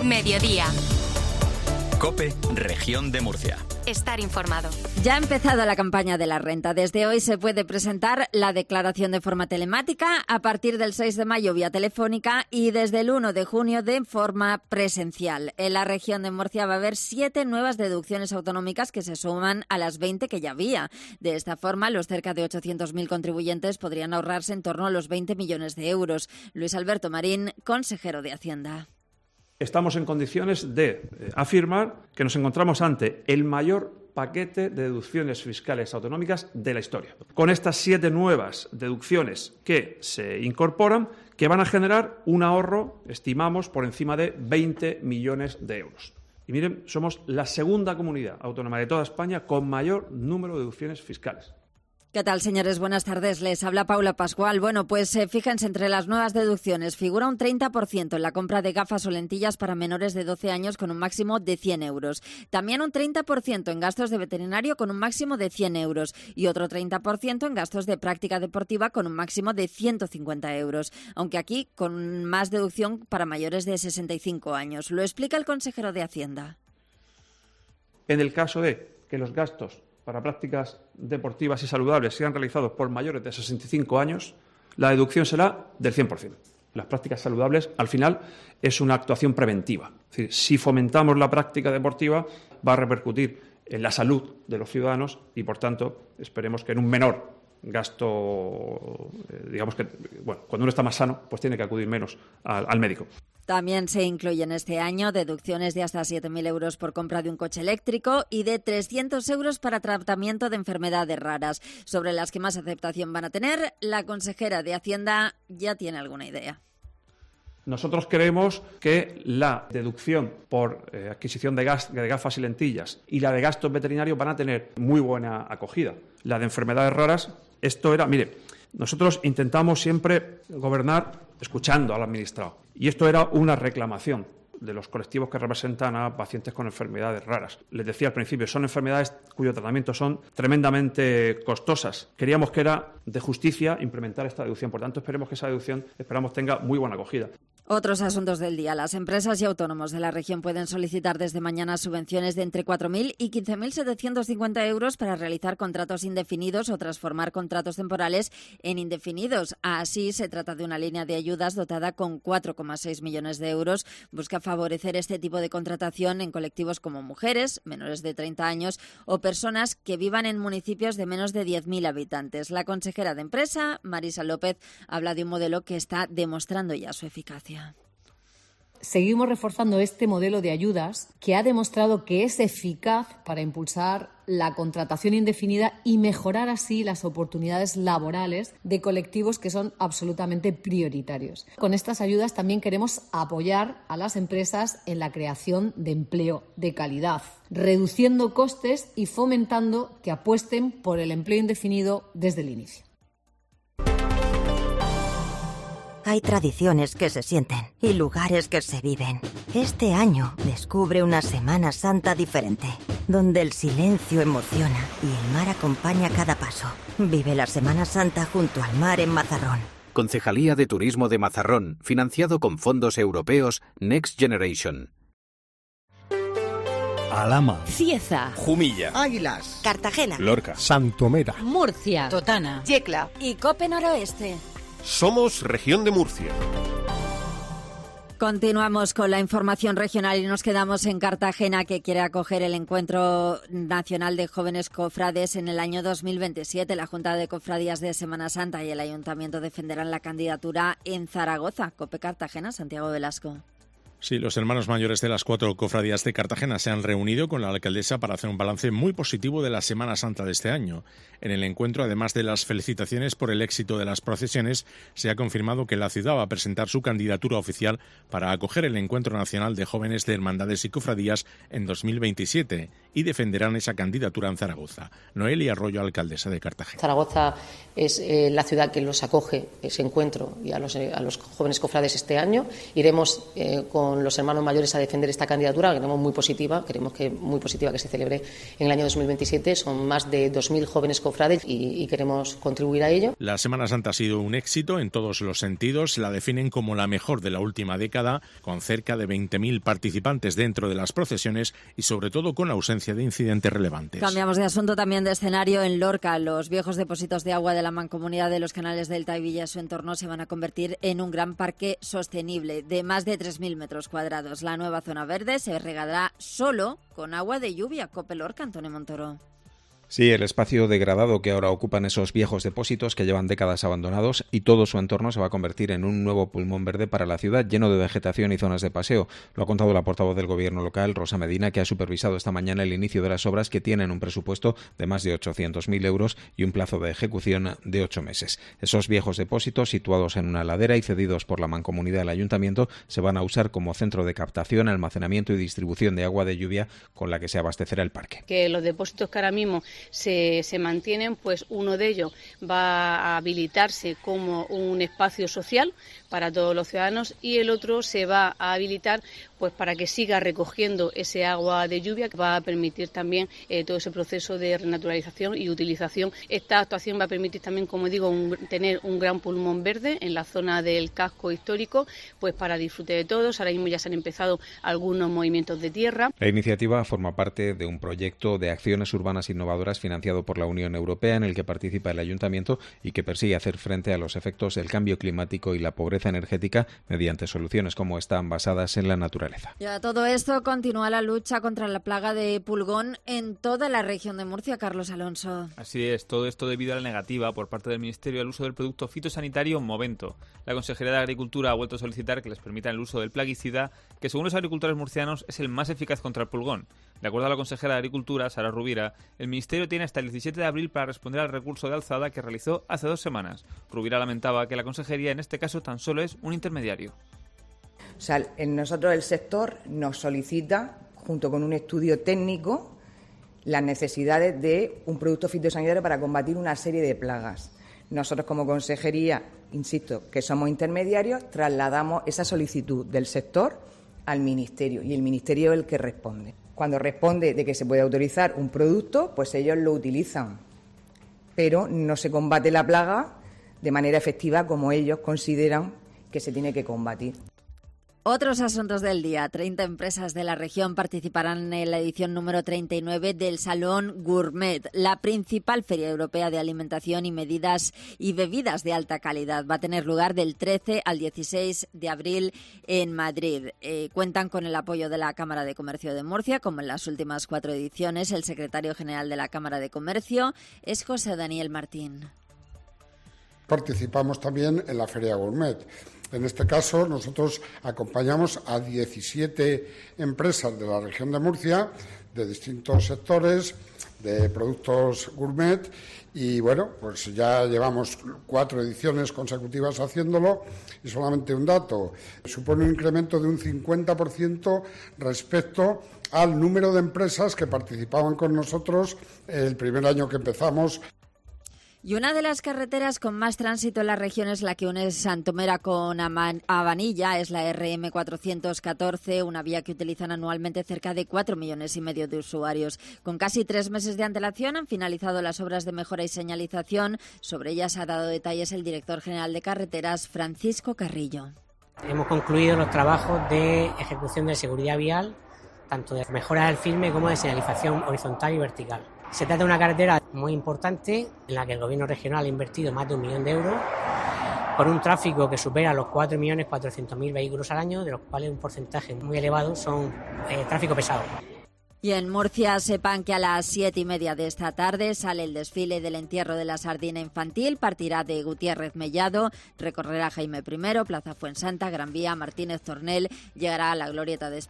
Mediodía. COPE, Región de Murcia. Estar informado. Ya ha empezado la campaña de la renta. Desde hoy se puede presentar la declaración de forma telemática, a partir del 6 de mayo vía telefónica y desde el 1 de junio de forma presencial. En la región de Murcia va a haber 7 nuevas deducciones autonómicas que se suman a las 20 que ya había. De esta forma, los cerca de 800.000 contribuyentes podrían ahorrarse en torno a los 20 millones de euros. Luis Alberto Marín, consejero de Hacienda. Estamos en condiciones de afirmar que nos encontramos ante el mayor paquete de deducciones fiscales autonómicas de la historia. Con estas 7 nuevas deducciones que se incorporan, que van a generar un ahorro, estimamos, por encima de 20 millones de euros. Y miren, somos la segunda comunidad autónoma de toda España con mayor número de deducciones fiscales. ¿Qué tal, señores? Buenas tardes. Les habla Paula Pascual. Bueno, pues fíjense, entre las nuevas deducciones figura un 30% en la compra de gafas o lentillas para menores de 12 años con un máximo de 100 euros. También un 30% en gastos de veterinario con un máximo de 100 euros y otro 30% en gastos de práctica deportiva con un máximo de 150 euros. Aunque aquí con más deducción para mayores de 65 años. Lo explica el consejero de Hacienda. En el caso de que los gastos para prácticas deportivas y saludables sean realizados por mayores de 65 años, la deducción será del 100%. Las prácticas saludables, al final, es una actuación preventiva. Es decir, si fomentamos la práctica deportiva, va a repercutir en la salud de los ciudadanos y, por tanto, esperemos que en un menor gasto, digamos que, bueno, cuando uno está más sano, pues tiene que acudir menos al médico. También se incluyen este año deducciones de hasta 7.000 euros por compra de un coche eléctrico y de 300 euros para tratamiento de enfermedades raras. Sobre las que más aceptación van a tener, la consejera de Hacienda ya tiene alguna idea. Nosotros creemos que la deducción por adquisición de gafas y lentillas y la de gastos veterinarios van a tener muy buena acogida. La de enfermedades raras, nosotros intentamos siempre gobernar escuchando al administrado. Y esto era una reclamación de los colectivos que representan a pacientes con enfermedades raras. Les decía al principio, son enfermedades cuyo tratamiento son tremendamente costosas. Queríamos que era de justicia implementar esta deducción. Por tanto, esperemos que esa deducción tenga muy buena acogida. Otros asuntos del día. Las empresas y autónomos de la región pueden solicitar desde mañana subvenciones de entre 4.000 y 15.750 euros para realizar contratos indefinidos o transformar contratos temporales en indefinidos. Así, se trata de una línea de ayudas dotada con 4,6 millones de euros. Busca favorecer este tipo de contratación en colectivos como mujeres, menores de 30 años o personas que vivan en municipios de menos de 10.000 habitantes. La consejera de Empresa, Marisa López, habla de un modelo que está demostrando ya su eficacia. Seguimos reforzando este modelo de ayudas que ha demostrado que es eficaz para impulsar la contratación indefinida y mejorar así las oportunidades laborales de colectivos que son absolutamente prioritarios. Con estas ayudas también queremos apoyar a las empresas en la creación de empleo de calidad, reduciendo costes y fomentando que apuesten por el empleo indefinido desde el inicio. Hay tradiciones que se sienten y lugares que se viven. Este año descubre una Semana Santa diferente, donde el silencio emociona y el mar acompaña cada paso. Vive la Semana Santa junto al mar en Mazarrón. Concejalía de Turismo de Mazarrón, financiado con fondos europeos Next Generation. Alhama, Cieza, Jumilla, Águilas, Cartagena, Lorca, Santomera, Murcia, Totana, Yecla y COPE Noroeste. Somos Región de Murcia. Continuamos con la información regional y nos quedamos en Cartagena, que quiere acoger el Encuentro Nacional de Jóvenes Cofrades en el año 2027. La Junta de Cofradías de Semana Santa y el Ayuntamiento defenderán la candidatura en Zaragoza. COPE Cartagena, Santiago Velasco. Sí, los hermanos mayores de las 4 cofradías de Cartagena se han reunido con la alcaldesa para hacer un balance muy positivo de la Semana Santa de este año. En el encuentro, además de las felicitaciones por el éxito de las procesiones, se ha confirmado que la ciudad va a presentar su candidatura oficial para acoger el Encuentro Nacional de Jóvenes de Hermandades y Cofradías en 2027 y defenderán esa candidatura en Zaragoza. Noelia Arroyo, alcaldesa de Cartagena. Zaragoza es la ciudad que los acoge, ese encuentro, y a los jóvenes cofrades este año. Iremos con los hermanos mayores a defender esta candidatura, que queremos muy positiva que se celebre en el año 2027. Son más de 2.000 jóvenes cofrades y queremos contribuir a ello. La Semana Santa ha sido un éxito en todos los sentidos. La definen como la mejor de la última década, con cerca de 20.000 participantes dentro de las procesiones y sobre todo con ausencia de incidentes relevantes. Cambiamos de asunto, también de escenario. En Lorca, los viejos depósitos de agua de la Mancomunidad de los Canales Delta y Villa y su entorno se van a convertir en un gran parque sostenible de más de 3.000 metros cuadrados. La nueva zona verde se regará solo con agua de lluvia. COPE Lorca, Antonio Montoro. Sí, el espacio degradado que ahora ocupan esos viejos depósitos que llevan décadas abandonados y todo su entorno se va a convertir en un nuevo pulmón verde para la ciudad, lleno de vegetación y zonas de paseo. Lo ha contado la portavoz del Gobierno local, Rosa Medina, que ha supervisado esta mañana el inicio de las obras, que tienen un presupuesto de más de 800.000 euros y un plazo de ejecución de 8 meses. Esos viejos depósitos, situados en una ladera y cedidos por la Mancomunidad del Ayuntamiento, se van a usar como centro de captación, almacenamiento y distribución de agua de lluvia con la que se abastecerá el parque. Que los depósitos que ahora mismo se mantienen, pues uno de ellos va a habilitarse como un espacio social para todos los ciudadanos y el otro se va a habilitar pues para que siga recogiendo ese agua de lluvia, que va a permitir también todo ese proceso de renaturalización y utilización. Esta actuación va a permitir también, como digo, tener un gran pulmón verde en la zona del casco histórico, pues para disfrute de todos. Ahora mismo ya se han empezado algunos movimientos de tierra. La iniciativa forma parte de un proyecto de acciones urbanas innovadoras financiado por la Unión Europea, en el que participa el Ayuntamiento y que persigue hacer frente a los efectos del cambio climático y la pobreza energética mediante soluciones como esta basadas en la naturaleza. Y a todo esto continúa la lucha contra la plaga de pulgón en toda la región de Murcia. Carlos Alonso. Así es, todo esto debido a la negativa por parte del Ministerio al uso del producto fitosanitario Movento. La Consejería de Agricultura ha vuelto a solicitar que les permitan el uso del plaguicida, que según los agricultores murcianos es el más eficaz contra el pulgón. De acuerdo a la consejera de Agricultura, Sara Rubira, el Ministerio tiene hasta el 17 de abril para responder al recurso de alzada que realizó hace 2 semanas. Rubira lamentaba que la Consejería en este caso tan solo es un intermediario. O sea, nosotros el sector nos solicita, junto con un estudio técnico, las necesidades de un producto fitosanitario para combatir una serie de plagas. Nosotros, como consejería, insisto, que somos intermediarios, trasladamos esa solicitud del sector al Ministerio y el Ministerio es el que responde. Cuando responde de que se puede autorizar un producto, pues ellos lo utilizan, pero no se combate la plaga de manera efectiva como ellos consideran que se tiene que combatir. Otros asuntos del día. 30 empresas de la región participarán en la edición número 39 del Salón Gourmet, la principal feria europea de alimentación y bebidas de alta calidad. Va a tener lugar del 13 al 16 de abril en Madrid. Cuentan con el apoyo de la Cámara de Comercio de Murcia, como en las últimas 4 ediciones. El secretario general de la Cámara de Comercio es José Daniel Martín. Participamos también en la Feria Gourmet. En este caso, nosotros acompañamos a 17 empresas de la región de Murcia, de distintos sectores, de productos gourmet, y bueno, pues ya llevamos 4 ediciones consecutivas haciéndolo, y solamente un dato, supone un incremento de un 50% respecto al número de empresas que participaban con nosotros el primer año que empezamos. Y una de las carreteras con más tránsito en la región es la que une Santomera con Abanilla, es la RM414, una vía que utilizan anualmente cerca de 4,5 millones de usuarios. Con casi 3 meses de antelación han finalizado las obras de mejora y señalización. Sobre ellas ha dado detalles el director general de Carreteras, Francisco Carrillo. Hemos concluido los trabajos de ejecución de seguridad vial, tanto de mejora del firme como de señalización horizontal y vertical. Se trata de una carretera muy importante en la que el Gobierno regional ha invertido más de 1 millón de euros, con un tráfico que supera los 4.400.000 vehículos al año, de los cuales un porcentaje muy elevado son tráfico pesado. Y en Murcia sepan que a las 7:30 de esta tarde sale el desfile del entierro de la sardina infantil. Partirá de Gutiérrez Mellado, recorrerá Jaime I, Plaza Fuensanta, Gran Vía, Martínez Tornel, llegará a la Glorieta de